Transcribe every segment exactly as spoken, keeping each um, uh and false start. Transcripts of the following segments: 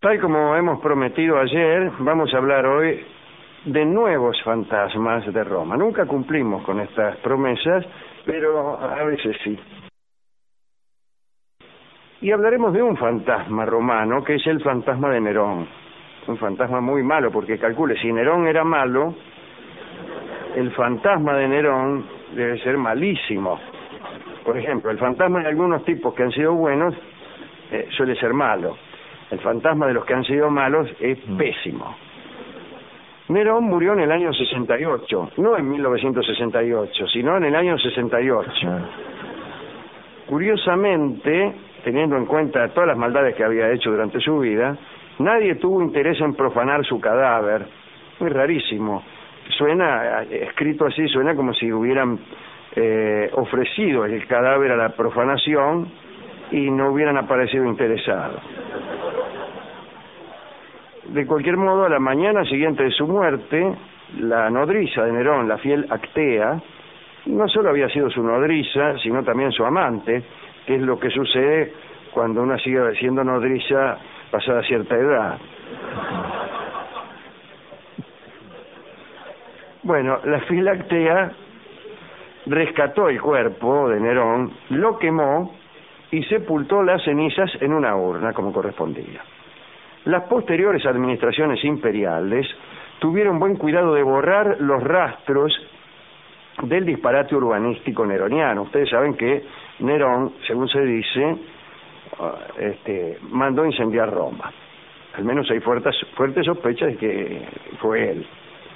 Tal como hemos prometido ayer, vamos a hablar hoy de nuevos fantasmas de Roma. Nunca cumplimos con estas promesas, pero a veces sí. Y hablaremos de un fantasma romano, que es el fantasma de Nerón. Un fantasma muy malo, porque calcule, si Nerón era malo, el fantasma de Nerón debe ser malísimo. Por ejemplo, el fantasma de algunos tipos que han sido buenos eh, suele ser malo. El fantasma de los que han sido malos es pésimo. Nerón murió en el año sesenta y ocho, no en mil novecientos sesenta y ocho, sino en el año sesenta y ocho. Curiosamente, teniendo en cuenta todas las maldades que había hecho durante su vida, nadie tuvo interés en profanar su cadáver. Muy rarísimo. Suena, escrito así, suena como si hubieran eh, ofrecido el cadáver a la profanación y no hubieran aparecido interesados. De cualquier modo, a la mañana siguiente de su muerte, la nodriza de Nerón, la fiel Actea, no solo había sido su nodriza, sino también su amante, que es lo que sucede cuando una sigue siendo nodriza pasada cierta edad. Bueno, la fiel Actea rescató el cuerpo de Nerón, lo quemó y sepultó las cenizas en una urna, como correspondía. Las posteriores administraciones imperiales tuvieron buen cuidado de borrar los rastros del disparate urbanístico neroniano. Ustedes saben que Nerón, según se dice, este, mandó incendiar Roma. Al menos hay fuertes, fuertes sospechas de que fue él.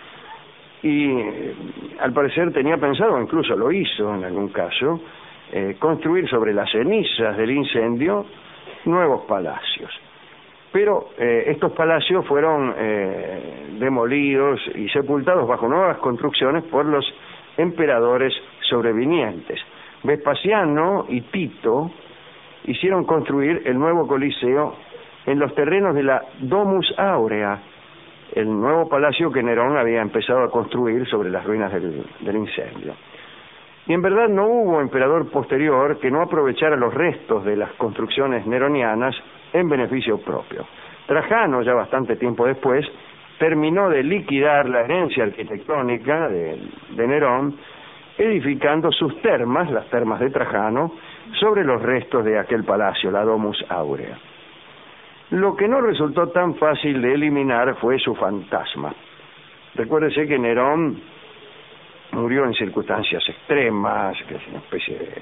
Y al parecer tenía pensado, incluso lo hizo en algún caso, eh, construir sobre las cenizas del incendio nuevos palacios. Pero eh, estos palacios fueron eh, demolidos y sepultados bajo nuevas construcciones por los emperadores sobrevinientes. Vespasiano y Tito hicieron construir el nuevo Coliseo en los terrenos de la Domus Aurea, el nuevo palacio que Nerón había empezado a construir sobre las ruinas del, del incendio. Y en verdad no hubo emperador posterior que no aprovechara los restos de las construcciones neronianas en beneficio propio. Trajano, ya bastante tiempo después, terminó de liquidar la herencia arquitectónica de, de Nerón, edificando sus termas, las termas de Trajano, sobre los restos de aquel palacio, la Domus Aurea. Lo que no resultó tan fácil de eliminar fue su fantasma. Recuérdese que Nerón murió en circunstancias extremas, que es una especie de,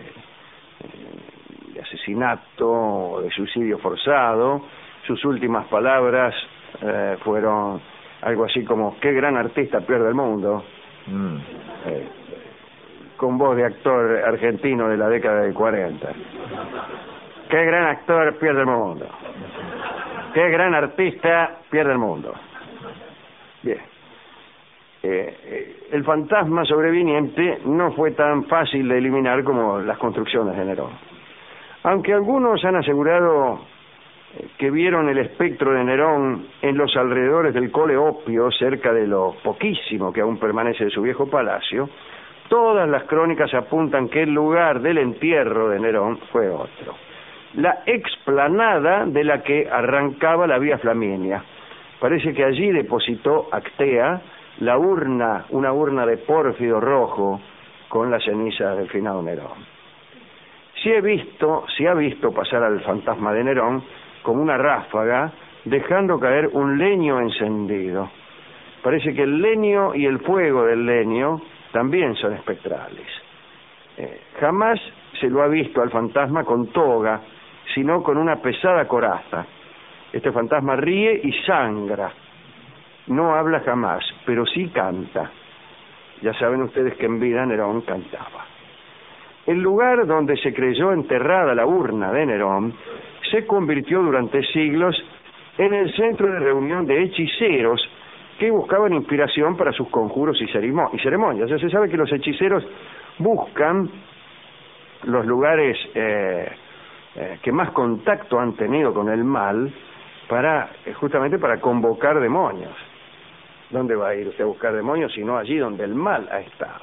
de asesinato o de suicidio forzado. Sus últimas palabras eh, fueron algo así como: qué gran artista pierde el mundo, mm. eh, con voz de actor argentino de la década del cuarenta. Qué gran actor pierde el mundo, qué gran artista pierde el mundo. Bien. Eh, eh, el fantasma sobreviniente no fue tan fácil de eliminar como las construcciones de Nerón. Aunque algunos han asegurado eh, que vieron el espectro de Nerón en los alrededores del Colle Oppio, cerca de lo poquísimo que aún permanece de su viejo palacio, todas las crónicas apuntan que el lugar del entierro de Nerón fue otro: la explanada de la que arrancaba la Vía Flaminia. Parece que allí depositó Actea la urna, una urna de pórfido rojo con la ceniza del finado Nerón. Si he visto, si ha visto pasar al fantasma de Nerón como una ráfaga, dejando caer un leño encendido. Parece que el leño y el fuego del leño también son espectrales. Eh, jamás se lo ha visto al fantasma con toga, sino con una pesada coraza. Este fantasma ríe y sangra. No habla jamás, pero sí canta. Ya saben ustedes que en vida Nerón cantaba. El lugar donde se creyó enterrada la urna de Nerón se convirtió durante siglos en el centro de reunión de hechiceros que buscaban inspiración para sus conjuros y ceremonias. Ya se sabe que los hechiceros buscan los lugares eh, eh, que más contacto han tenido con el mal para eh, justamente para convocar demonios. ¿Dónde va a ir usted a buscar demonios sino allí donde el mal ha estado?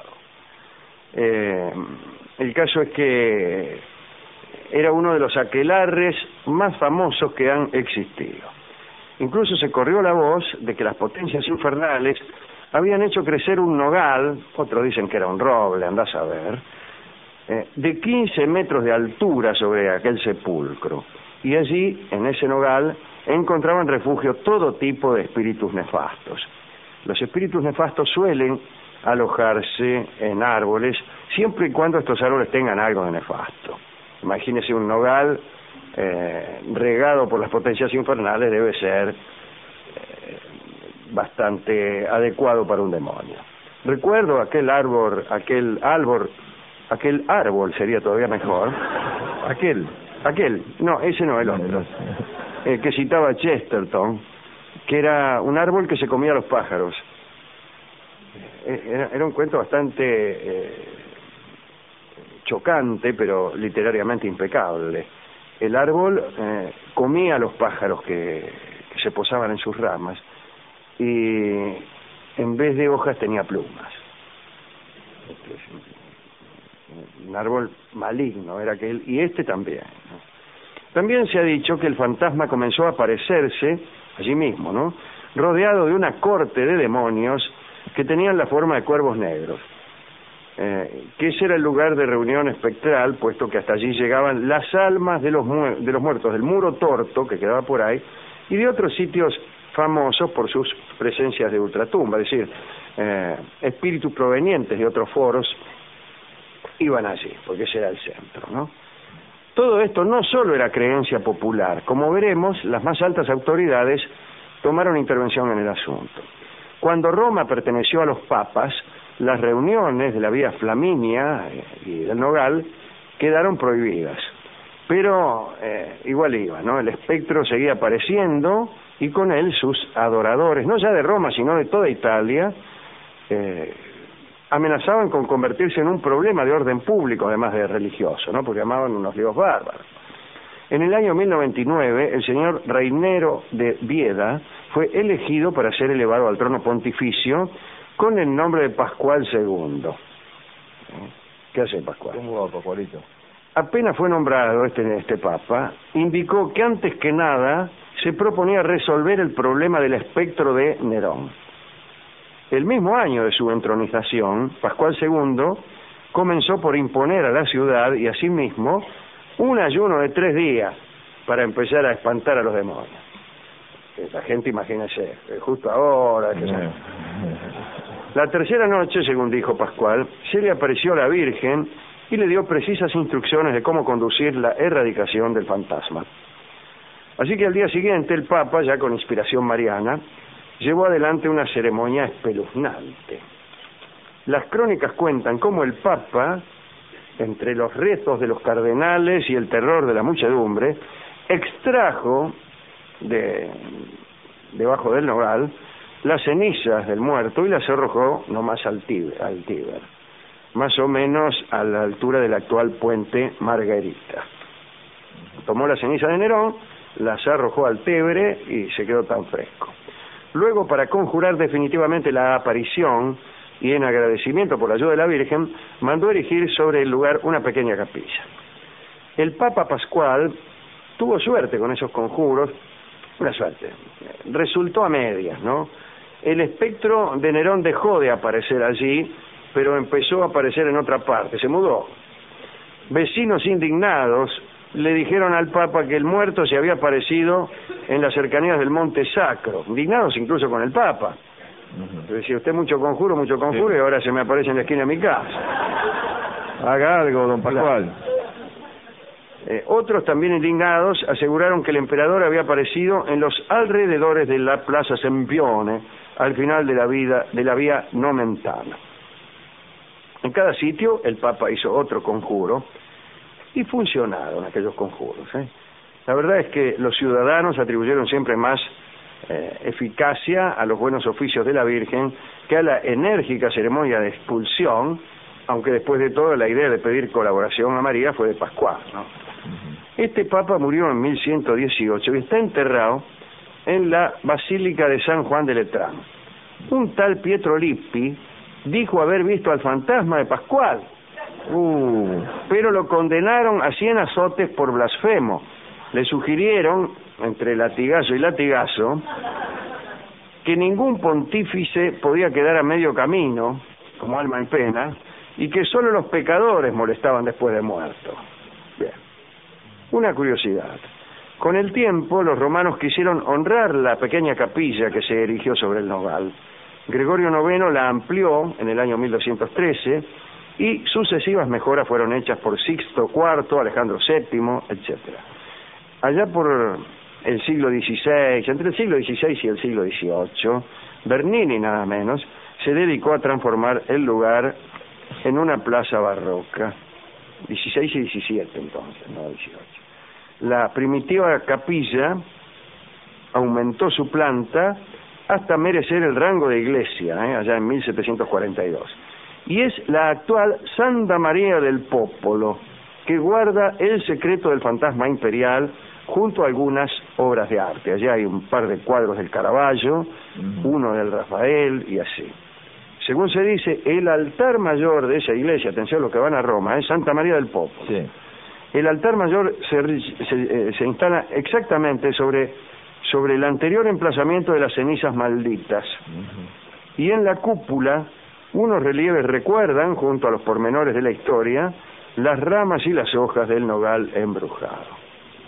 Eh, el caso es que era uno de los aquelarres más famosos que han existido. Incluso se corrió la voz de que las potencias infernales habían hecho crecer un nogal, otros dicen que era un roble, andás a ver, eh, de quince metros de altura sobre aquel sepulcro. Y allí, en ese nogal, encontraban refugio todo tipo de espíritus nefastos. Los espíritus nefastos suelen alojarse en árboles, siempre y cuando estos árboles tengan algo de nefasto. Imagínese un nogal eh, regado por las potencias infernales, debe ser eh, bastante adecuado para un demonio. Recuerdo aquel árbol, aquel árbol, aquel árbol sería todavía mejor, aquel, aquel, no, ese no, el otro, el que citaba Chesterton, que era un árbol que se comía a los pájaros. Era, era un cuento bastante eh, chocante, pero literariamente impecable. El árbol eh, comía a los pájaros que, que se posaban en sus ramas y en vez de hojas tenía plumas. Un árbol maligno era aquel, y este también, ¿no? También se ha dicho que el fantasma comenzó a aparecerse allí mismo, ¿no?, rodeado de una corte de demonios que tenían la forma de cuervos negros, eh, que ese era el lugar de reunión espectral, puesto que hasta allí llegaban las almas de los, mu de los muertos del muro torto que quedaba por ahí, y de otros sitios famosos por sus presencias de ultratumba, es decir, eh, espíritus provenientes de otros foros iban allí, porque ese era el centro, ¿no? Todo esto no solo era creencia popular, como veremos, las más altas autoridades tomaron intervención en el asunto. Cuando Roma perteneció a los papas, las reuniones de la Vía Flaminia y del Nogal quedaron prohibidas. Pero eh, igual iba, ¿no? El espectro seguía apareciendo y con él sus adoradores, no ya de Roma, sino de toda Italia, eh, amenazaban con convertirse en un problema de orden público, además de religioso, ¿no?, porque llamaban unos líos bárbaros. En el año mil noventa y nueve, el señor Reinero de Vieda fue elegido para ser elevado al trono pontificio con el nombre de Pascual segundo. ¿Qué hace Pascual? ¿Cómo va, Pascualito? Apenas fue nombrado este, este papa, indicó que antes que nada se proponía resolver el problema del espectro de Nerón. El mismo año de su entronización, Pascual segundo comenzó por imponer a la ciudad y a sí mismo un ayuno de tres días para empezar a espantar a los demonios. La gente, imagínese, justo ahora. Que sea. La tercera noche, según dijo Pascual, se le apareció la Virgen y le dio precisas instrucciones de cómo conducir la erradicación del fantasma. Así que al día siguiente el Papa, ya con inspiración mariana, llevó adelante una ceremonia espeluznante. Las crónicas cuentan cómo el Papa, entre los rezos de los cardenales y el terror de la muchedumbre, extrajo de debajo del nogal las cenizas del muerto y las arrojó nomás al Tíber, al Tíber, más o menos a la altura del actual puente Margarita. Tomó la ceniza de Nerón, las arrojó al Tévere y se quedó tan fresco. Luego, para conjurar definitivamente la aparición y en agradecimiento por la ayuda de la Virgen, mandó erigir sobre el lugar una pequeña capilla. El Papa Pascual tuvo suerte con esos conjuros, una suerte, resultó a medias, ¿no? El espectro de Nerón dejó de aparecer allí, pero empezó a aparecer en otra parte, se mudó. Vecinos indignados le dijeron al Papa que el muerto se había aparecido en las cercanías del Monte Sacro, indignados incluso con el Papa. Uh-huh. Decía, usted mucho conjuro, mucho conjuro, sí, y ahora se me aparece en la esquina de mi casa. Haga algo, don Pascual. Eh, otros, también indignados, aseguraron que el emperador había aparecido en los alrededores de la Plaza Sempione, al final de la, vida, de la vía Nomentana. En cada sitio el Papa hizo otro conjuro y funcionaron aquellos conjuros, ¿eh? La verdad es que los ciudadanos atribuyeron siempre más eh, eficacia a los buenos oficios de la Virgen que a la enérgica ceremonia de expulsión, aunque después de todo la idea de pedir colaboración a María fue de Pascual, ¿no? Este Papa murió en mil ciento dieciocho y está enterrado en la Basílica de San Juan de Letrán. Un tal Pietro Lippi dijo haber visto al fantasma de Pascual, uh, pero lo condenaron a cien azotes por blasfemo Le sugirieron, entre latigazo y latigazo, que ningún pontífice podía quedar a medio camino, como alma en pena, y que solo los pecadores molestaban después de muerto. Bien. Una curiosidad. Con el tiempo, los romanos quisieron honrar la pequeña capilla que se erigió sobre el nogal. Gregorio noveno la amplió en el año mil doscientos trece y sucesivas mejoras fueron hechas por Sixto cuarto, Alejandro séptimo, etcétera. Allá por el siglo dieciséis, entre el siglo dieciséis y el siglo dieciocho, Bernini nada menos se dedicó a transformar el lugar en una plaza barroca. dieciséis y diecisiete entonces, no dieciocho. La primitiva capilla aumentó su planta hasta merecer el rango de iglesia, ¿eh? allá en mil setecientos cuarenta y dos. Y es la actual Santa María del Popolo, que guarda el secreto del fantasma imperial junto a algunas obras de arte. Allá hay un par de cuadros del Caravaggio, uh-huh. uno del Rafael y así. Según se dice, el altar mayor de esa iglesia, atención los que van a Roma, es Santa María del Popolo. Sí. El altar mayor se, se, se instala exactamente sobre, sobre el anterior emplazamiento de las cenizas malditas. Uh-huh. Y en la cúpula, unos relieves recuerdan, junto a los pormenores de la historia, las ramas y las hojas del nogal embrujado.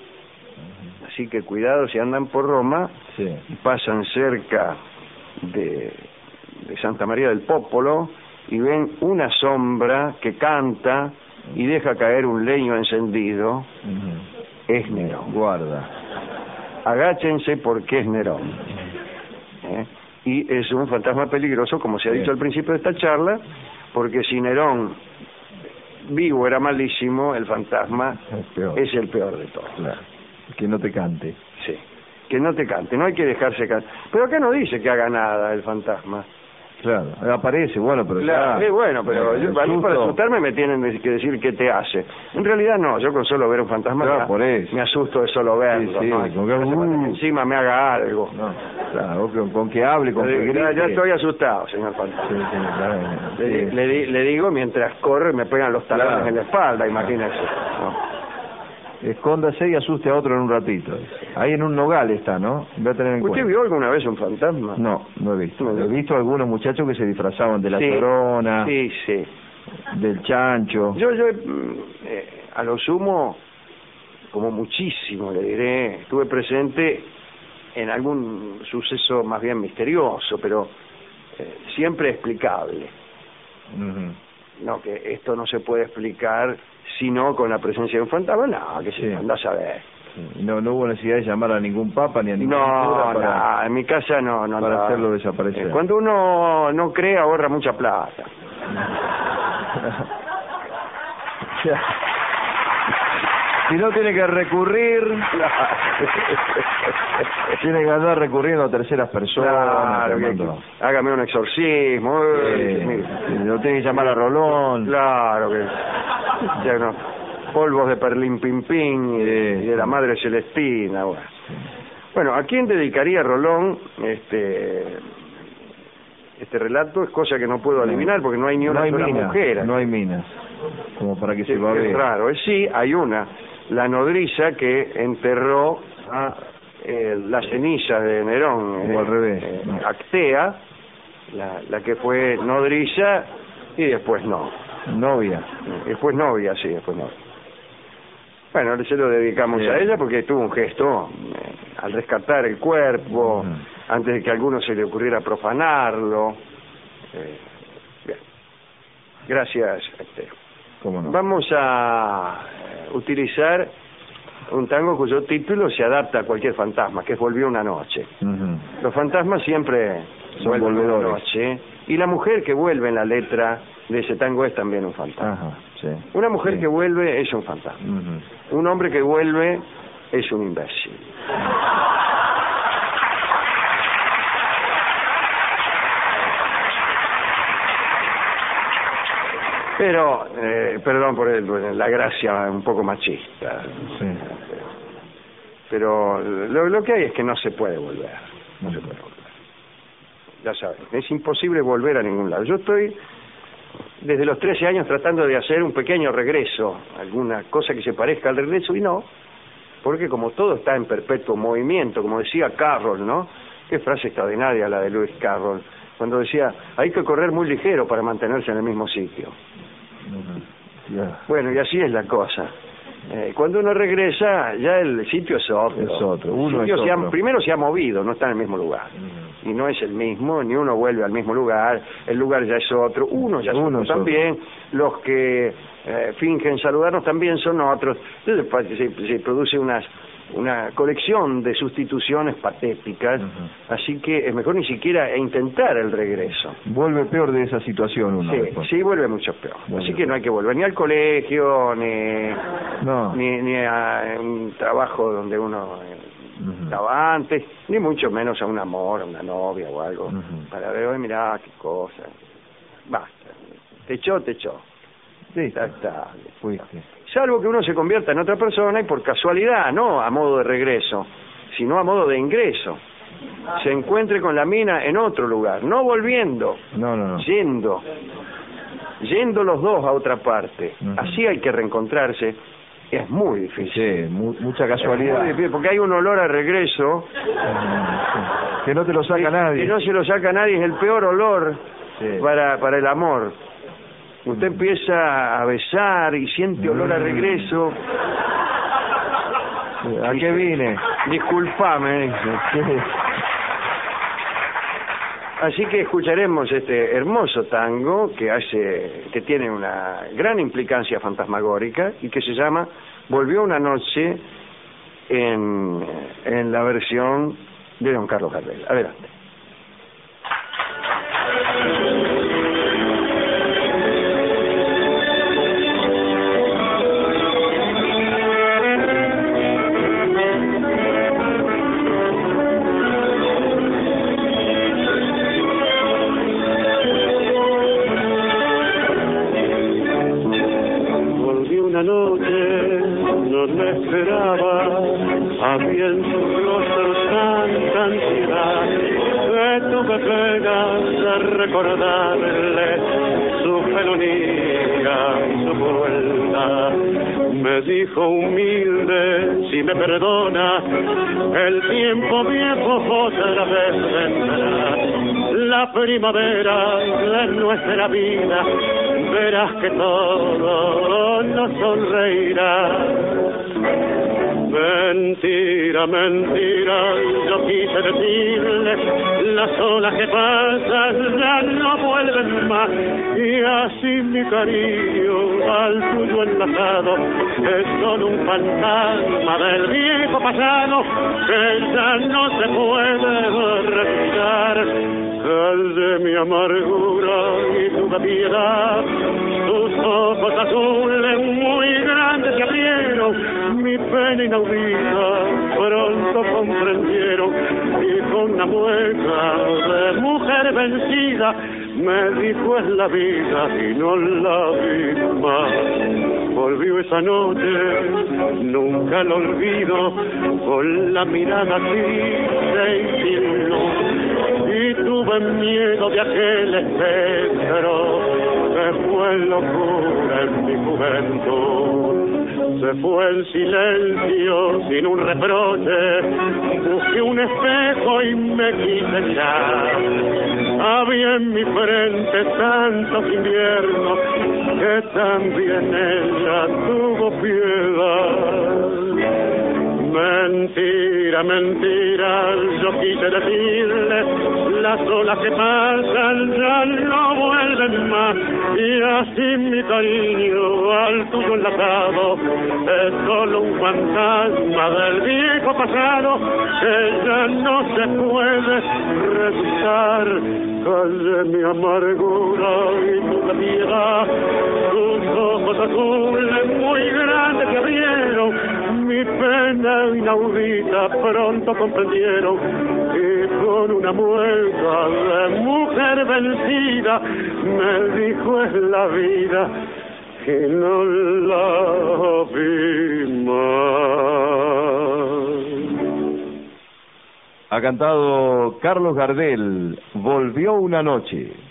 Así que cuidado si andan por Roma, sí. pasan cerca de, de Santa María del Popolo y ven una sombra que canta y deja caer un leño encendido, uh-huh. es Nerón. Guarda. Agáchense porque es Nerón. ¿Eh? Y es un fantasma peligroso, como se ha dicho sí. al principio de esta charla, porque si Nerón vivo era malísimo, el fantasma es, es el peor de todos. Claro. Que no te cante. Sí, que no te cante, no hay que dejarse cantar. Pero acá no dice que haga nada el fantasma. Claro, aparece, bueno, pero claro, ya... eh, bueno, pero yo, a mí para asustarme me tienen que decir qué te hace. En realidad no, yo con solo ver un fantasma claro, me, por eso. me asusto de solo verlo, sí, sí, ¿no? Con que, uh, encima me haga algo. No, claro, con, con que hable, con que grite. Ya, ya estoy asustado, señor fantasma. Sí, sí, claro, le, sí. Le, le digo mientras corre me pegan los talones claro. en la espalda, imagínese. ¿No? Escóndase y asuste a otro en un ratito. Ahí en un nogal está, ¿no? Voy a tener en ¿Usted cuenta. vio alguna vez un fantasma? No, no he visto. No, he visto algunos muchachos que se disfrazaban de la sí, Llorona, sí, sí. del chancho. Yo, yo eh, a lo sumo, como muchísimo, le diré, estuve presente en algún suceso más bien misterioso, pero eh, siempre explicable. Uh-huh. No, que esto no se puede explicar sino con la presencia de un fantasma, no, que se sí. anda a saber. Sí. No, no hubo necesidad de llamar a ningún papa ni a ningún no, cura para, no, en mi casa no, no para no. hacerlo desaparecer. Cuando uno no cree ahorra mucha plata. Si no tiene que recurrir, tiene que andar recurriendo a terceras personas. Claro, que, que, hágame un exorcismo. Sí, lo tiene que llamar a Rolón. Claro que ya no, polvos de Perlín Pim Pim y, sí, y de la Madre Celestina. Bueno. bueno, ¿a quién dedicaría Rolón este este relato? Es cosa que no puedo adivinar porque no hay ni una no hay sola minas, mujer. No hay minas, como para que sí, se lo vea. Es raro, sí, hay una. La nodriza que enterró a eh, las cenizas de Nerón, o eh, al revés, eh, no. Actea, la, la que fue nodriza y después no. Novia. Después novia, sí, después novia. Bueno, se lo dedicamos sí. a ella porque tuvo un gesto eh, al rescatar el cuerpo, uh-huh. antes de que a alguno se le ocurriera profanarlo. Eh, bien. Gracias, Actea. ¿Cómo no? Vamos a utilizar un tango cuyo título se adapta a cualquier fantasma, que es Volvió una noche. Uh-huh. Los fantasmas siempre son vuelven volvedores. Una noche, y la mujer que vuelve en la letra de ese tango es también un fantasma. Ajá, sí. Una mujer sí. que vuelve es un fantasma. Uh-huh. Un hombre que vuelve es un imbécil. Pero, eh, perdón por el, la gracia un poco machista. Sí. Pero lo, lo que hay es que no se puede volver. No se puede volver. Ya saben, es imposible volver a ningún lado. Yo estoy desde los trece años tratando de hacer un pequeño regreso, alguna cosa que se parezca al regreso, y no. porque como todo está en perpetuo movimiento, como decía Carroll, ¿no? Qué frase extraordinaria la de Lewis Carroll, cuando decía, hay que correr muy ligero para mantenerse en el mismo sitio. Uh-huh. Yeah. Bueno, y así es la cosa. Eh, cuando uno regresa, ya el sitio es otro. Es otro. Uno el sitio es se otro. Ha, primero se ha movido, no está en el mismo lugar. Uh-huh. Y no es el mismo, ni uno vuelve al mismo lugar, el lugar ya es otro, uno ya es uno otro es también, otro. Los que eh, fingen saludarnos también son otros. Entonces se, se produce unas, una colección de sustituciones patéticas, uh-huh. Así que es mejor ni siquiera intentar el regreso. Vuelve peor de esa situación uno. Sí, después. sí, vuelve mucho peor. Vuelve así que peor. no hay que volver ni al colegio, ni, no. ni, ni a un trabajo donde uno eh, uh-huh. estaba antes, ni mucho menos a un amor, a una novia o algo, uh-huh. para ver, oye, mirá, qué cosa. Basta. Te echó, te echó. Sí, ya está. Fuiste. Salvo que uno se convierta en otra persona y por casualidad, no a modo de regreso, sino a modo de ingreso, se encuentre con la mina en otro lugar, no volviendo, no, no, no. yendo, yendo los dos a otra parte. Uh-huh. Así hay que reencontrarse, es muy difícil. Sí, mu mucha casualidad. Es muy difícil, porque hay un olor a regreso. Uh-huh. Que no te lo saca que, nadie. Que no se lo saca nadie, es el peor olor sí. para, para el amor. Usted empieza a besar y siente olor a regreso. ¿A qué vine? Disculpame, dice. Así que escucharemos este hermoso tango que hace, que tiene una gran implicancia fantasmagórica y que se llama Volvió una noche en, en la versión de don Carlos Gardel. Adelante. Recordarle su felonía y su crueldad. Me dijo humilde, si me perdona, el tiempo viejo otra vez vendrá. La primavera de nuestra vida, verás que todo nos sonreirá. Mentira, mentira, yo quise decirle, las olas que pasan ya no vuelven más, y así mi cariño al tuyo enlazado es solo un fantasma del viejo pasado que ya no se puede respirar. Calle mi amargura y tu piedad, tus ojos azules muy grandes se abrieron, mi pena inaudita pronto comprendieron, y con una mueca de mujer vencida me dijo es la vida y no la vi más. Volvió esa noche, nunca lo olvido, con la mirada triste y sin luz, y tuve miedo de aquel espectro que fue locura en mi juventud. Se fue en silencio, sin un reproche, busqué un espejo y me quise mirar. Había en mi frente tantos inviernos que también ella tuvo piedad. Mentira, mentira, yo quise decirle, las olas que pasan ya no vuelven más, y así mi cariño al tuyo enlazado es solo un fantasma del viejo pasado que ya no se puede resucitar. Calle mi amargura y tu piedad, tus ojos azules muy grandes que abrieron, mi pena inaudita pronto comprendieron, y con una mueca de mujer vencida me dijo es la vida que no la vi más. Ha cantado Carlos Gardel, Volvió una noche.